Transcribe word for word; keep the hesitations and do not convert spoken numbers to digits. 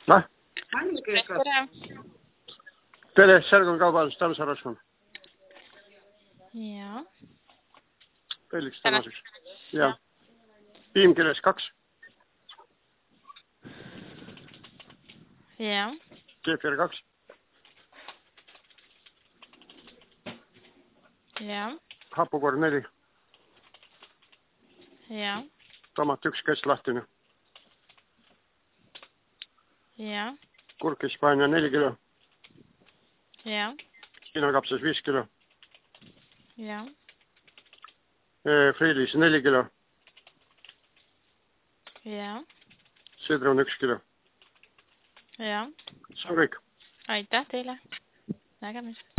Noh? tere. Tere, Särgon kaubandus, Tammsaare Rasvon. Jaa. Pelliks tänaseks. Ja. Piimkeles kaks. Jaa. Kefir kaks. Jaa. Hapukoor neli. Jaa. Tomat üks käest lahtine. Jaa. Kurk Hispaania neli kilo. Jaa. Hiinakapsas viis kilo. Jaa. Friilis neli kilo. Jaa. Sidrun üks kilo. Jaa. See on kõik. Aitäh teile. Nägemist.